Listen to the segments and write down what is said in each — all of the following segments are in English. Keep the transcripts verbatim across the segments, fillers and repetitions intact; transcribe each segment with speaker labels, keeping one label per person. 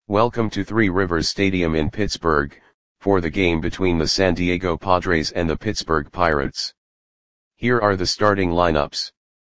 Speaker 1: Welcome to Three Rivers Stadium in Pittsburgh, for the game between the San Diego Padres and the Pittsburgh Pirates. Here are the starting lineups.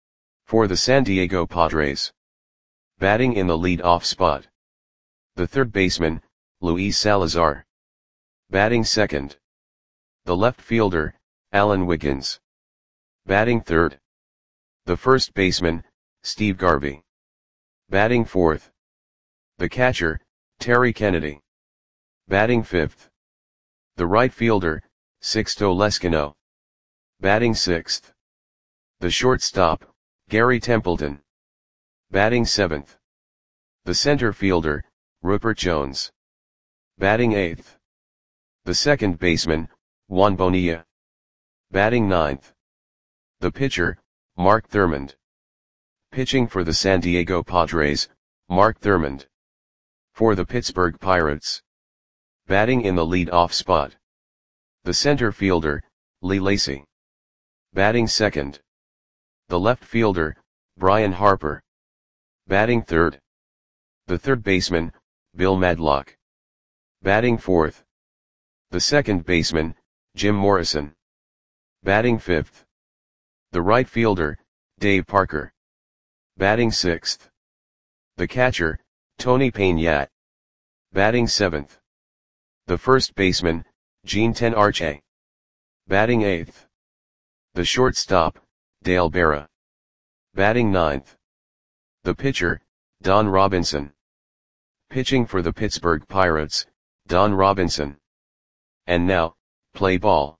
Speaker 1: For the San Diego Padres. Batting in the lead-off spot. The third baseman, Luis Salazar. Batting second. The left fielder, Alan Wiggins. Batting third. The first baseman, Steve Garvey. Batting fourth. The catcher, Terry Kennedy. Batting fifth. The right fielder, Sixto Leskino. Batting sixth. The shortstop, Gary Templeton. Batting seventh. The center fielder, Rupert Jones. Batting eighth. The second baseman, Juan Bonilla. Batting ninth. The pitcher, Mark Thurmond. Pitching for the San Diego Padres, Mark Thurmond. For the Pittsburgh Pirates. Batting in the lead-off spot. The center fielder, Lee Lacy. Batting second. The left fielder, Brian Harper. Batting third. The third baseman, Bill Madlock. Batting fourth. The second baseman, Jim Morrison. Batting fifth. The right fielder, Dave Parker. Batting sixth. The catcher, Tony Peña. Batting seventh. The first baseman, Gene Tenarche. Batting eighth. The shortstop, Dale Berra. Batting ninth. The pitcher, Don Robinson. Pitching for the Pittsburgh Pirates, Don Robinson. And now, play ball.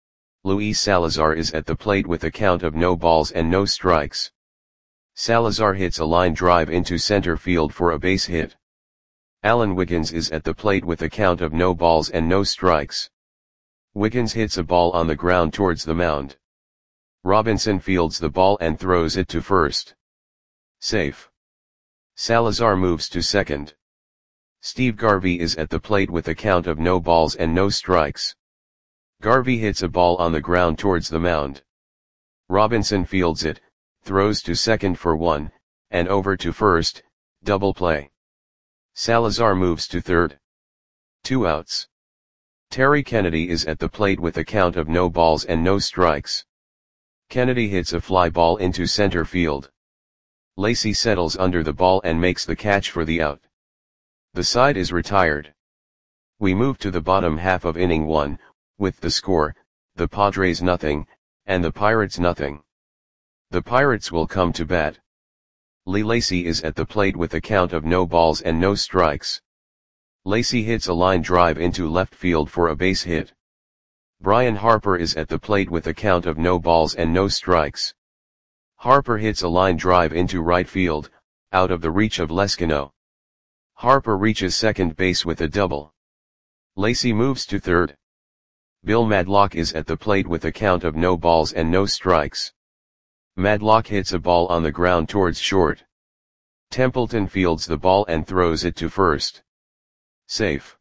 Speaker 1: Luis Salazar is at the plate with a count of no balls and no strikes. Salazar hits a line drive into center field for a base hit. Alan Wiggins is at the plate with a count of no balls and no strikes. Wiggins hits a ball on the ground towards the mound. Robinson fields the ball and throws it to first. Safe. Salazar moves to second. Steve Garvey is at the plate with a count of no balls and no strikes. Garvey hits a ball on the ground towards the mound. Robinson fields it, throws to second for one, and over to first, double play. Salazar moves to third. Two outs. Terry Kennedy is at the plate with a count of no balls and no strikes. Kennedy hits a fly ball into center field. Lacy settles under the ball and makes the catch for the out. The side is retired. We move to the bottom half of inning one, with the score, the Padres nothing, and the Pirates nothing. The Pirates will come to bat. Lee Lacy is at the plate with a count of no balls and no strikes. Lacy hits a line drive into left field for a base hit. Brian Harper is at the plate with a count of no balls and no strikes. Harper hits a line drive into right field, out of the reach of Leskino. Harper reaches second base with a double. Lacy moves to third. Bill Madlock is at the plate with a count of no balls and no strikes. Madlock hits a ball on the ground towards short. Templeton fields the ball and throws it to first. Safe.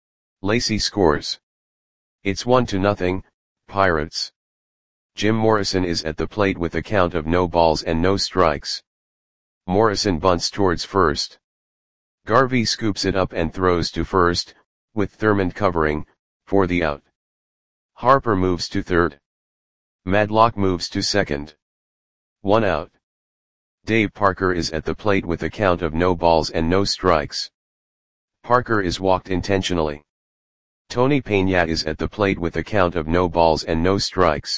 Speaker 1: Lacy scores. It's one to nothing, Pirates. Jim Morrison is at the plate with a count of no balls and no strikes. Morrison bunts towards first. Garvey scoops it up and throws to first, with Thurmond covering, for the out. Harper moves to third. Madlock moves to second. One out. Dave Parker is at the plate with a count of no balls and no strikes. Parker is walked intentionally. Tony Peña is at the plate with a count of no balls and no strikes.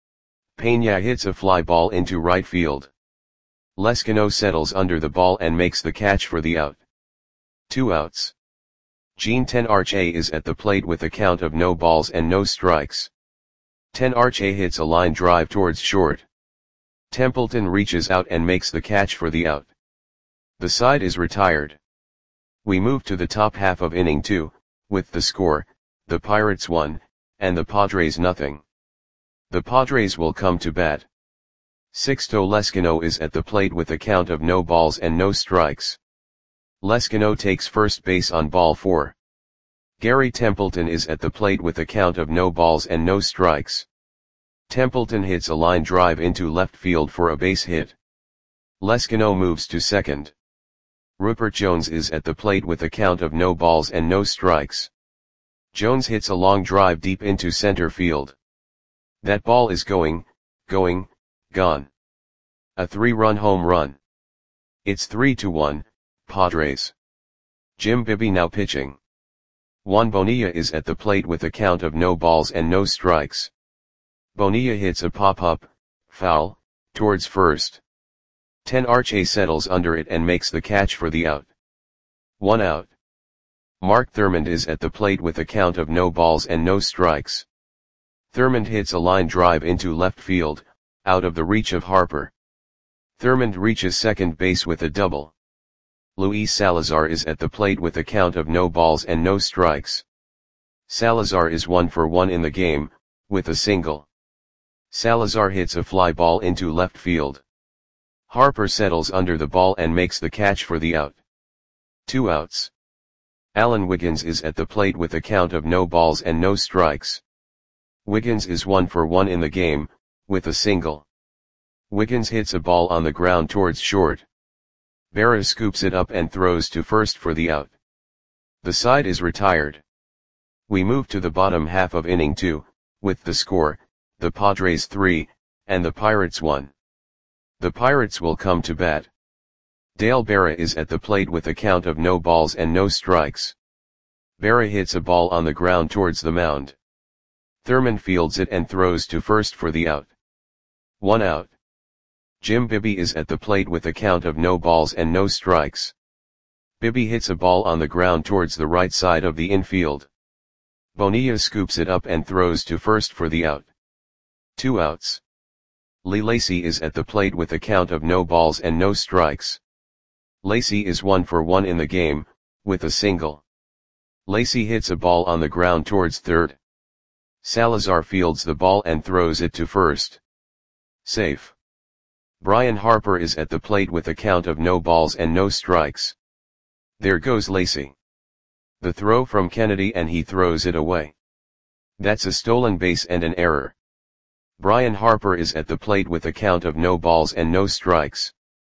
Speaker 1: Peña hits a fly ball into right field. Leskino settles under the ball and makes the catch for the out. Two outs. Gene Tenarche is at the plate with a count of no balls and no strikes. Tenarche hits a line drive towards short. Templeton reaches out and makes the catch for the out. The side is retired. We move to the top half of inning two, with the score, the Pirates one, and the Padres nothing. The Padres will come to bat. Sixto Leskino is at the plate with a count of no balls and no strikes. Leskino takes first base on ball four. Gary Templeton is at the plate with a count of no balls and no strikes. Templeton hits a line drive into left field for a base hit. Leskino moves to second. Rupert Jones is at the plate with a count of no balls and no strikes. Jones hits a long drive deep into center field. That ball is going, going, gone. A three-run home run. It's three to one, Padres. Jim Bibby now pitching. Juan Bonilla is at the plate with a count of no balls and no strikes. Bonilla hits a pop-up, foul, towards first. ten Arche settles under it and makes the catch for the out. One out. Mark Thurmond is at the plate with a count of no balls and no strikes. Thurmond hits a line drive into left field, out of the reach of Harper. Thurmond reaches second base with a double. Luis Salazar is at the plate with a count of no balls and no strikes. Salazar is one for one in the game, with a single. Salazar hits a fly ball into left field. Harper settles under the ball and makes the catch for the out. Two outs. Alan Wiggins is at the plate with a count of no balls and no strikes. Wiggins is one for one in the game, with a single. Wiggins hits a ball on the ground towards short. Berra scoops it up and throws to first for the out. The side is retired. We move to the bottom half of inning two, with the score, the Padres three, and the Pirates one. The Pirates will come to bat. Dale Berra is at the plate with a count of no balls and no strikes. Berra hits a ball on the ground towards the mound. Thurmond fields it and throws to first for the out. One out. Jim Bibby is at the plate with a count of no balls and no strikes. Bibby hits a ball on the ground towards the right side of the infield. Bonilla scoops it up and throws to first for the out. Two outs. Lee Lacy is at the plate with a count of no balls and no strikes. Lacy is one for one in the game, with a single. Lacy hits a ball on the ground towards third. Salazar fields the ball and throws it to first. Safe. Brian Harper is at the plate with a count of no balls and no strikes. There goes Lacy. The throw from Kennedy and he throws it away. That's a stolen base and an error. Brian Harper is at the plate with a count of no balls and no strikes.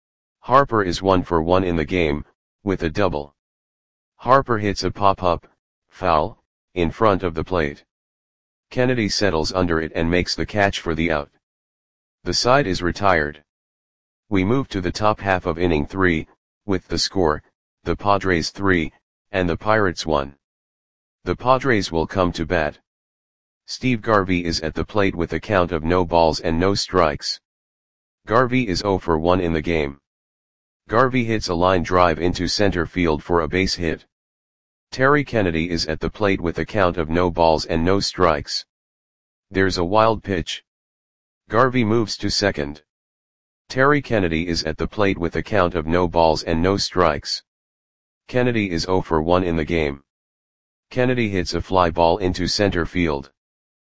Speaker 1: Harper is one for one in the game, with a double. Harper hits a pop-up, foul, in front of the plate. Kennedy settles under it and makes the catch for the out. The side is retired. We move to the top half of inning three, with the score, the Padres three, and the Pirates one. The Padres will come to bat. Steve Garvey is at the plate with a count of no balls and no strikes. Garvey is zero for one in the game. Garvey hits a line drive into center field for a base hit. Terry Kennedy is at the plate with a count of no balls and no strikes. There's a wild pitch. Garvey moves to second. Terry Kennedy is at the plate with a count of no balls and no strikes. Kennedy is zero for one in the game. Kennedy hits a fly ball into center field.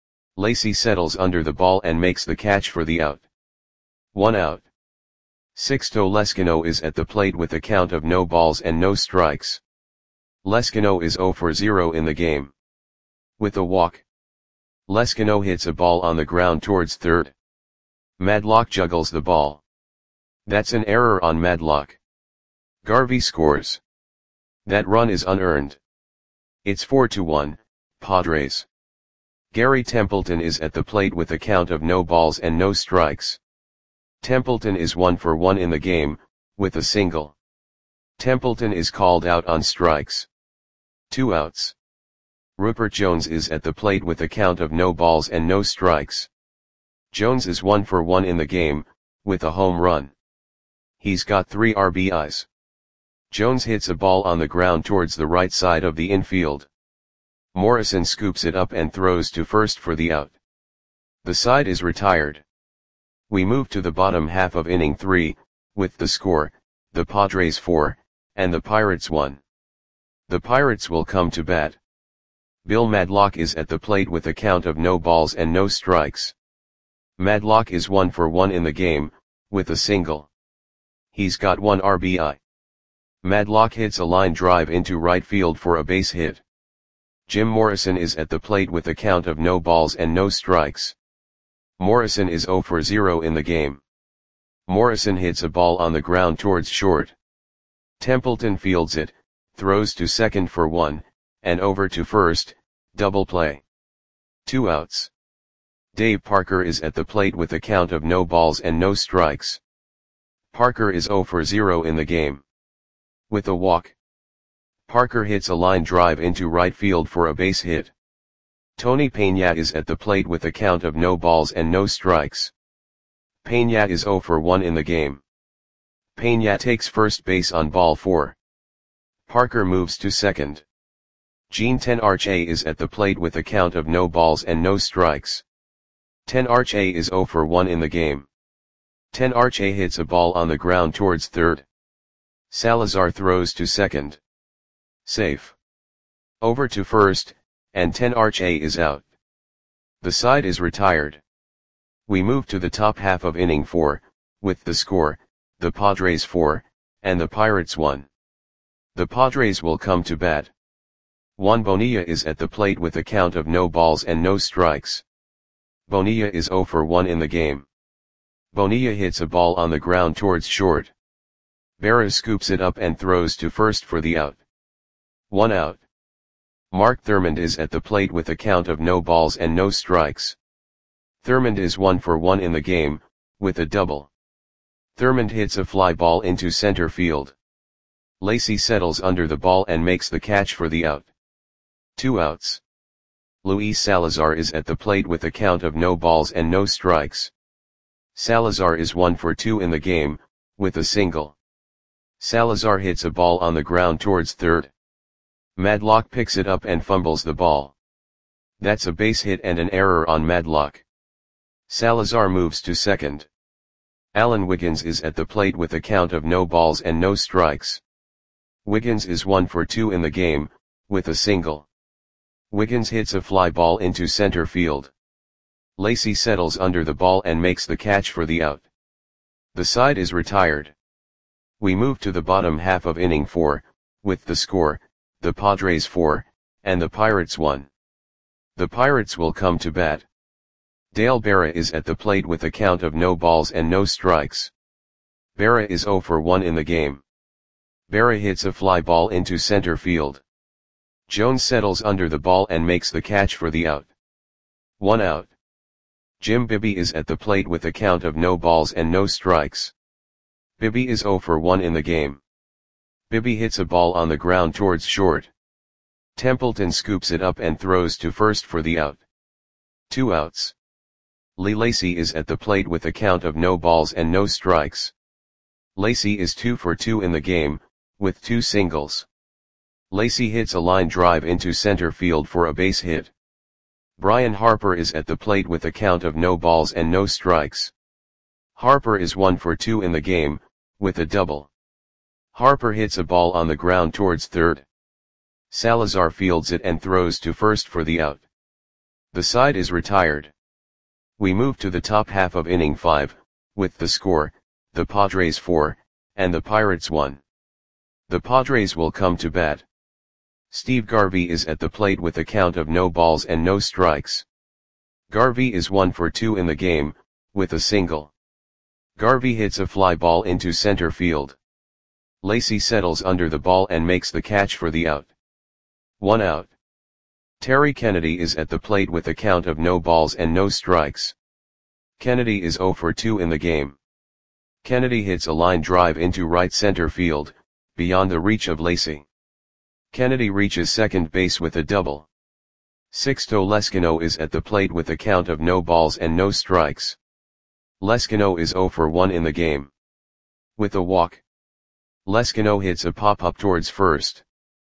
Speaker 1: Lacy settles under the ball and makes the catch for the out. One out. Sixto Leskino is at the plate with a count of no balls and no strikes. Leskino is zero for zero in the game. With a walk. Leskino hits a ball on the ground towards third. Madlock juggles the ball. That's an error on Madlock. Garvey scores. That run is unearned. It's four to one, Padres. Gary Templeton is at the plate with a count of no balls and no strikes. Templeton is one for one in the game, with a single. Templeton is called out on strikes. Two outs. Rupert Jones is at the plate with a count of no balls and no strikes. Jones is one for one in the game, with a home run. He's got three R B Is. Jones hits a ball on the ground towards the right side of the infield. Morrison scoops it up and throws to first for the out. The side is retired. We move to the bottom half of inning three, with the score, the Padres four, and the Pirates one. The Pirates will come to bat. Bill Madlock is at the plate with a count of no balls and no strikes. Madlock is one for one in the game, with a single. He's got one R B I. Madlock hits a line drive into right field for a base hit. Jim Morrison is at the plate with a count of no balls and no strikes. Morrison is zero for zero in the game. Morrison hits a ball on the ground towards short. Templeton fields it, throws to second for one, and over to first, double play. Two outs. Dave Parker is at the plate with a count of no balls and no strikes. Parker is zero for zero in the game. With a walk, Parker hits a line drive into right field for a base hit. Tony Peña is at the plate with a count of no balls and no strikes. Peña is zero for one in the game. Peña takes first base on ball four. Parker moves to second. Gene Tenarche is at the plate with a count of no balls and no strikes. Tenarche is zero for one in the game. Tenarche hits a ball on the ground towards third. Salazar throws to second. Safe. Over to first, and Tenarche is out. The side is retired. We move to the top half of inning four, with the score, the Padres four, and the Pirates one. The Padres will come to bat. Juan Bonilla is at the plate with a count of no balls and no strikes. Bonilla is zero for one in the game. Bonilla hits a ball on the ground towards short. Berra scoops it up and throws to first for the out. One out. Mark Thurmond is at the plate with a count of no balls and no strikes. Thurmond is one for one in the game, with a double. Thurmond hits a fly ball into center field. Lacy settles under the ball and makes the catch for the out. Two outs. Luis Salazar is at the plate with a count of no balls and no strikes. Salazar is one for two in the game, with a single. Salazar hits a ball on the ground towards third. Madlock picks it up and fumbles the ball. That's a base hit and an error on Madlock. Salazar moves to second. Alan Wiggins is at the plate with a count of no balls and no strikes. Wiggins is one for two in the game, with a single. Wiggins hits a fly ball into center field. Lacy settles under the ball and makes the catch for the out. The side is retired. We move to the bottom half of inning four, with the score, the Padres four, and the Pirates one. The Pirates will come to bat. Dale Berra is at the plate with a count of no balls and no strikes. Berra is zero for one in the game. Berra hits a fly ball into center field. Jones settles under the ball and makes the catch for the out. One out. Jim Bibby is at the plate with a count of no balls and no strikes. Bibby is zero for one in the game. Bibby hits a ball on the ground towards short. Templeton scoops it up and throws to first for the out. Two outs. Lee Lacy is at the plate with a count of no balls and no strikes. Lacy is two for two in the game, with two singles. Lacy hits a line drive into center field for a base hit. Brian Harper is at the plate with a count of no balls and no strikes. Harper is one for two in the game, with a double. Harper hits a ball on the ground towards third. Salazar fields it and throws to first for the out. The side is retired. We move to the top half of inning five, with the score, the Padres four, and the Pirates one. The Padres will come to bat. Steve Garvey is at the plate with a count of no balls and no strikes. Garvey is one for two in the game, with a single. Garvey hits a fly ball into center field. Lacy settles under the ball and makes the catch for the out. One out. Terry Kennedy is at the plate with a count of no balls and no strikes. Kennedy is zero for two in the game. Kennedy hits a line drive into right center field, beyond the reach of Lacy. Kennedy reaches second base with a double. Sixto Leskino is at the plate with a count of no balls and no strikes. Leskino is zero for one in the game. With a walk, Leskino hits a pop-up towards first.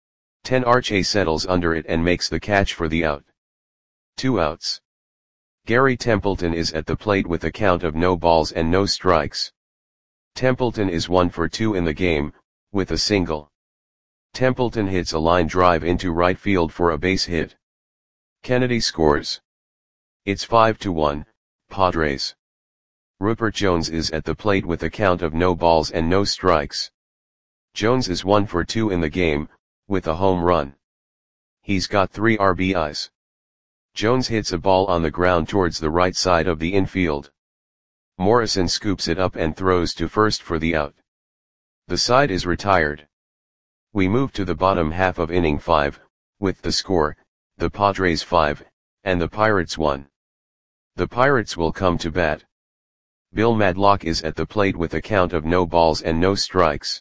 Speaker 1: Tenarche settles under it and makes the catch for the out. Two outs. Gary Templeton is at the plate with a count of no balls and no strikes. Templeton is one for two in the game, with a single. Templeton hits a line drive into right field for a base hit. Kennedy scores. It's five to one, Padres. Rupert Jones is at the plate with a count of no balls and no strikes. Jones is one for two in the game, with a home run. He's got three R B Is. Jones hits a ball on the ground towards the right side of the infield. Morrison scoops it up and throws to first for the out. The side is retired. We move to the bottom half of inning five, with the score, the Padres five, and the Pirates one. The Pirates will come to bat. Bill Madlock is at the plate with a count of no balls and no strikes.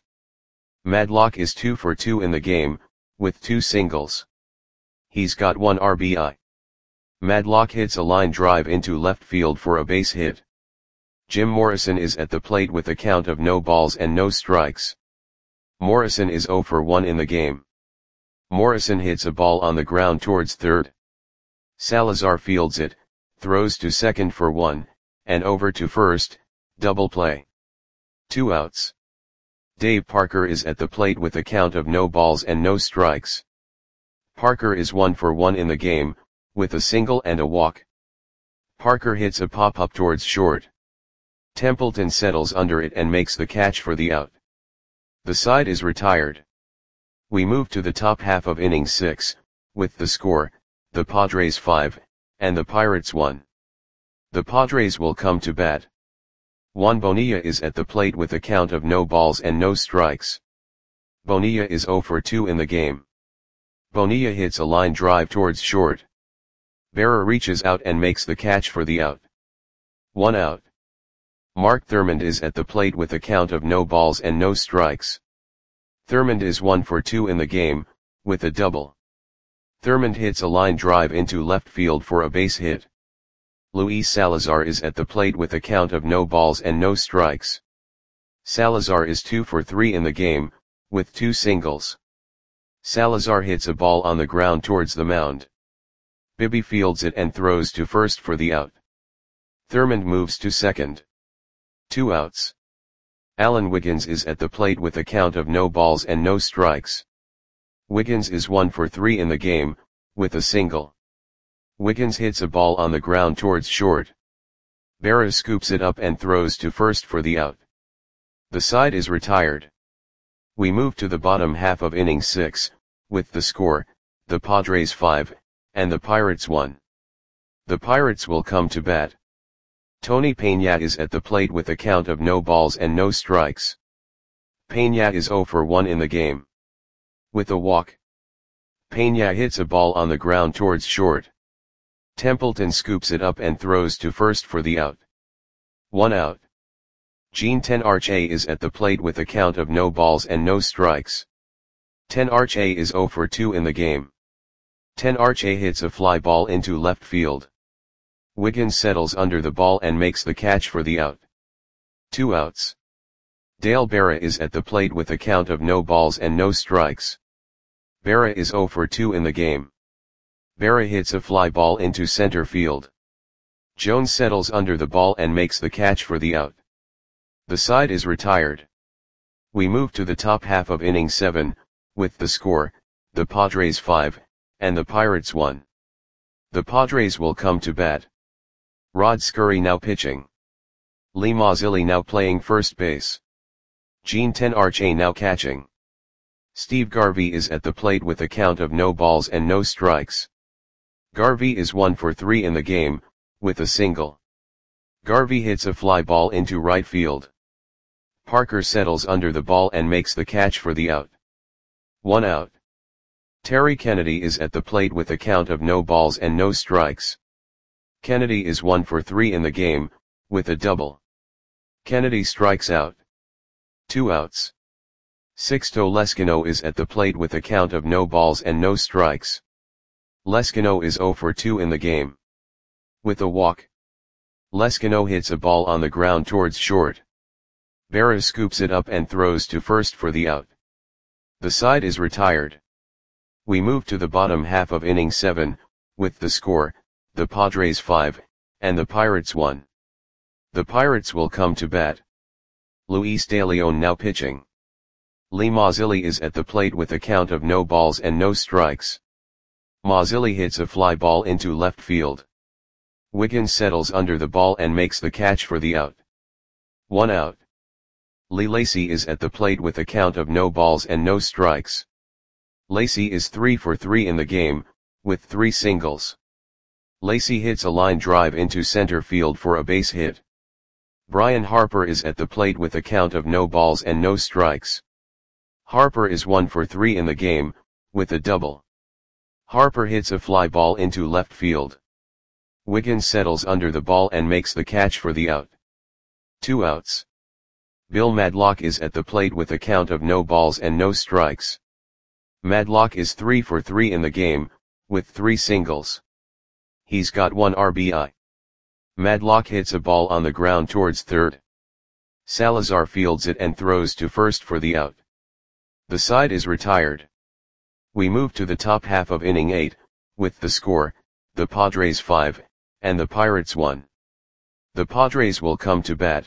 Speaker 1: Madlock is two for two in the game, with two singles. He's got one R B I. Madlock hits a line drive into left field for a base hit. Jim Morrison is at the plate with a count of no balls and no strikes. Morrison is zero for one in the game. Morrison hits a ball on the ground towards third. Salazar fields it, throws to second for one, and over to first, double play. Two outs. Dave Parker is at the plate with a count of no balls and no strikes. Parker is one for one in the game, with a single and a walk. Parker hits a pop-up towards short. Templeton settles under it and makes the catch for the out. The side is retired. We move to the top half of inning six, with the score, the Padres five, and the Pirates one. The Padres will come to bat. Juan Bonilla is at the plate with a count of no balls and no strikes. Bonilla is zero for two in the game. Bonilla hits a line drive towards short. Berra reaches out and makes the catch for the out. One out. Mark Thurmond is at the plate with a count of no balls and no strikes. Thurmond is one for two in the game, with a double. Thurmond hits a line drive into left field for a base hit. Luis Salazar is at the plate with a count of no balls and no strikes. Salazar is two for three in the game, with two singles. Salazar hits a ball on the ground towards the mound. Bibby fields it and throws to first for the out. Thurmond moves to second. Two outs. Alan Wiggins is at the plate with a count of no balls and no strikes. Wiggins is one for three in the game, with a single. Wiggins hits a ball on the ground towards short. Berra scoops it up and throws to first for the out. The side is retired. We move to the bottom half of inning six, with the score, the Padres five, and the Pirates one. The Pirates will come to bat. Tony Peña is at the plate with a count of no balls and no strikes. Peña is zero for one in the game. With a walk. Peña hits a ball on the ground towards short. Templeton scoops it up and throws to first for the out. One out. Gene Tenarche is at the plate with a count of no balls and no strikes. Tenarche is zero for two in the game. Tenarche hits a fly ball into left field. Wiggins settles under the ball and makes the catch for the out. Two outs. Dale Berra is at the plate with a count of no balls and no strikes. Berra is zero for two in the game. Berra hits a fly ball into center field. Jones settles under the ball and makes the catch for the out. The side is retired. We move to the top half of inning seven, with the score, the Padres five, and the Pirates one. The Padres will come to bat. Rod Scurry now pitching. Lee Mazzilli now playing first base. Gene Tenarche now catching. Steve Garvey is at the plate with a count of no balls and no strikes. Garvey is one for three in the game, with a single. Garvey hits a fly ball into right field. Parker settles under the ball and makes the catch for the out. One out. Terry Kennedy is at the plate with a count of no balls and no strikes. Kennedy is one for three in the game, with a double. Kennedy strikes out. Two outs. Sixto Leskino is at the plate with a count of no balls and no strikes. Leskino is zero for two in the game. With a walk. Leskino hits a ball on the ground towards short. Berra scoops it up and throws to first for the out. The side is retired. We move to the bottom half of inning seven, with the score, the Padres five, and the Pirates one. The Pirates will come to bat. Luis De Leon now pitching. Lee Mazzilli is at the plate with a count of no balls and no strikes. Mazzilli hits a fly ball into left field. Wiggins settles under the ball and makes the catch for the out. One out. Lee Lacy is at the plate with a count of no balls and no strikes. Lacy is three for three in the game, with three singles. Lacy hits a line drive into center field for a base hit. Brian Harper is at the plate with a count of no balls and no strikes. Harper is one for three in the game, with a double. Harper hits a fly ball into left field. Wiggins settles under the ball and makes the catch for the out. Two outs. Bill Madlock is at the plate with a count of no balls and no strikes. Madlock is three for three in the game, with three singles. He's got one R B I. Madlock hits a ball on the ground towards third. Salazar fields it and throws to first for the out. The side is retired. We move to the top half of inning eight, with the score, the Padres five, and the Pirates one. The Padres will come to bat.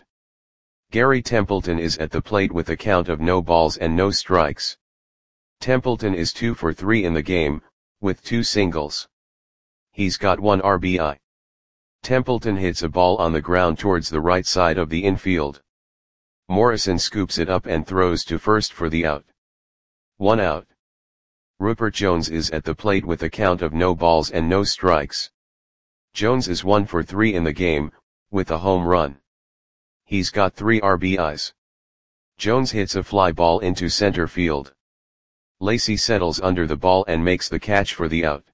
Speaker 1: Gary Templeton is at the plate with a count of no balls and no strikes. Templeton is two for three in the game, with two singles. He's got one R B I. Templeton hits a ball on the ground towards the right side of the infield. Morrison scoops it up and throws to first for the out. One out. Rupert Jones is at the plate with a count of no balls and no strikes. Jones is one for three in the game, with a home run. He's got three R B Is. Jones hits a fly ball into center field. Lacy settles under the ball and makes the catch for the out.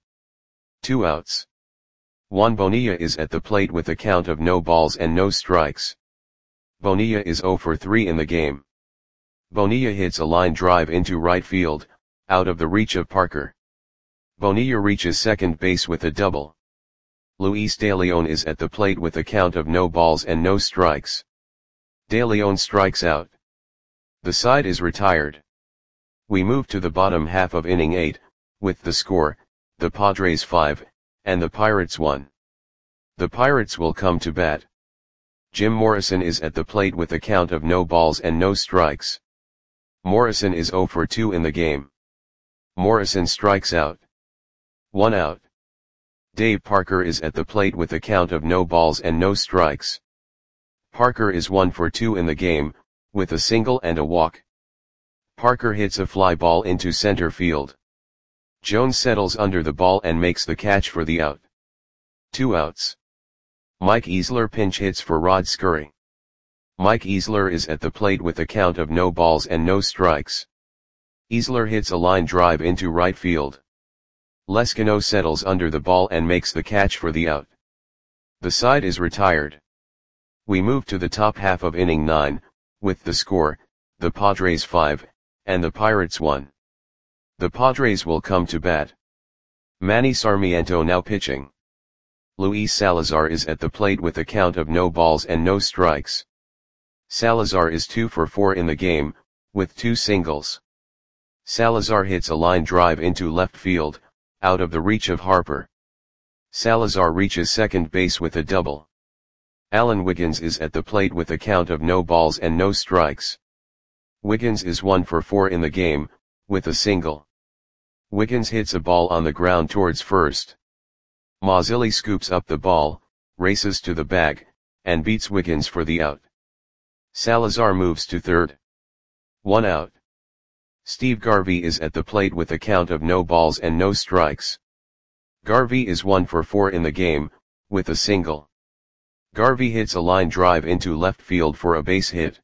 Speaker 1: Two outs. Juan Bonilla is at the plate with a count of no balls and no strikes. Bonilla is zero for three in the game. Bonilla hits a line drive into right field, out of the reach of Parker. Bonilla reaches second base with a double. Luis De Leon is at the plate with a count of no balls and no strikes. De Leon strikes out. The side is retired. We move to the bottom half of inning eight, with the score, the Padres five, and the Pirates one. The Pirates will come to bat. Jim Morrison is at the plate with a count of no balls and no strikes. Morrison is zero for two in the game. Morrison strikes out. One out. Dave Parker is at the plate with a count of no balls and no strikes. Parker is one for two in the game, with a single and a walk. Parker hits a fly ball into center field. Jones settles under the ball and makes the catch for the out. Two outs. Mike Easler pinch hits for Rod Scurry. Mike Easler is at the plate with a count of no balls and no strikes. Easler hits a line drive into right field. Leskino settles under the ball and makes the catch for the out. The side is retired. We move to the top half of inning nine, with the score, the Padres five, and the Pirates one. The Padres will come to bat. Manny Sarmiento now pitching. Luis Salazar is at the plate with a count of no balls and no strikes. Salazar is two for four in the game, with two singles. Salazar hits a line drive into left field, out of the reach of Harper. Salazar reaches second base with a double. Alan Wiggins is at the plate with a count of no balls and no strikes. Wiggins is one for four in the game, with a single. Wiggins hits a ball on the ground towards first. Mazzilli scoops up the ball, races to the bag, and beats Wiggins for the out. Salazar moves to third. One out. Steve Garvey is at the plate with a count of no balls and no strikes. Garvey is one for four in the game, with a single. Garvey hits a line drive into left field for a base hit.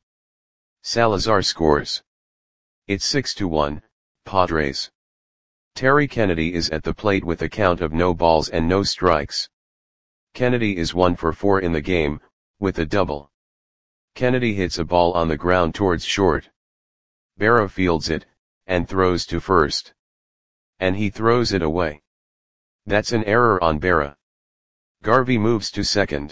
Speaker 1: Salazar scores. It's six to one, Padres. Terry Kennedy is at the plate with a count of no balls and no strikes. Kennedy is one for four in the game, with a double. Kennedy hits a ball on the ground towards short. Berra fields it, and throws to first. And he throws it away. That's an error on Berra. Garvey moves to second.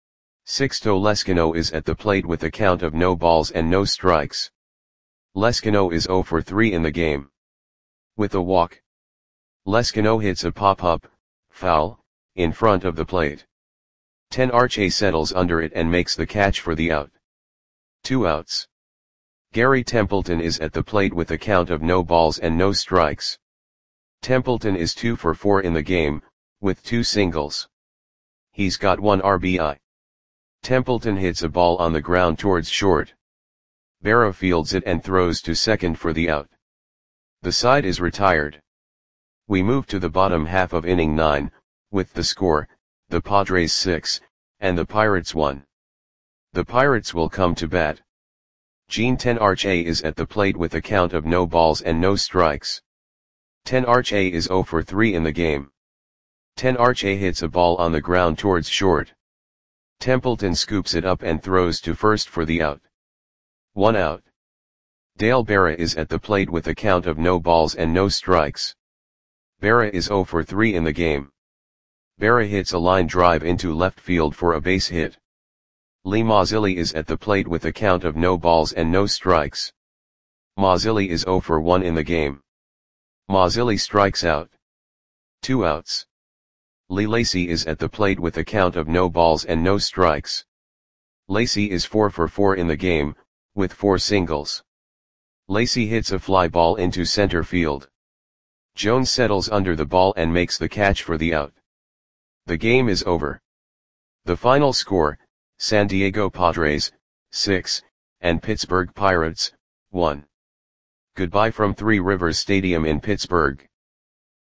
Speaker 1: Sixto Leskino is at the plate with a count of no balls and no strikes. Leskino is zero for three in the game. With a walk. Leskino hits a pop-up, foul, in front of the plate. Ten Arche settles under it and makes the catch for the out. Two outs. Gary Templeton is at the plate with a count of no balls and no strikes. Templeton is two for four in the game, with two singles. He's got one R B I. Templeton hits a ball on the ground towards short. Berra fields it and throws to second for the out. The side is retired. We move to the bottom half of inning nine, with the score, the Padres six, and the Pirates one. The Pirates will come to bat. Gene Tenarche is at the plate with a count of no balls and no strikes. Tenarche is zero for three in the game. Tenarche hits a ball on the ground towards short. Templeton scoops it up and throws to first for the out. One out. Dale Berra is at the plate with a count of no balls and no strikes. Berra is zero for three in the game. Berra hits a line drive into left field for a base hit. Lee Mazzilli is at the plate with a count of no balls and no strikes. Mazzilli is zero for one in the game. Mazzilli strikes out. Two outs. Lee Lacy is at the plate with a count of no balls and no strikes. Lacy is four for four in the game, with four singles. Lacy hits a fly ball into center field. Jones settles under the ball and makes the catch for the out. The game is over. The final score, San Diego Padres, six, and Pittsburgh Pirates, one. Goodbye from Three Rivers Stadium in Pittsburgh.